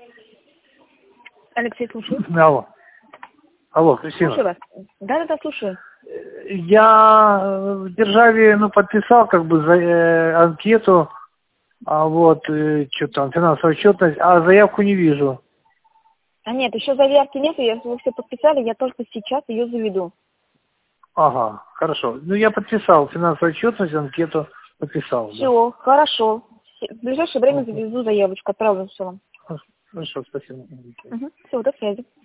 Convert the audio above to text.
Алексей, слушаю. Алло. Алло, Кристина. Слушаю вас. Да, слушаю. Я в державе, подписал анкету, что там, финансовая отчетность, а заявку не вижу. А нет, еще заявки нет, вы все подписали, я только сейчас ее заведу. Ага, хорошо. Я подписал финансовую отчетность, анкету подписал. Все, да. Хорошо. В ближайшее время завезу заявочку, отправлю все вам. Хорошо, спасибо. Все, до связи.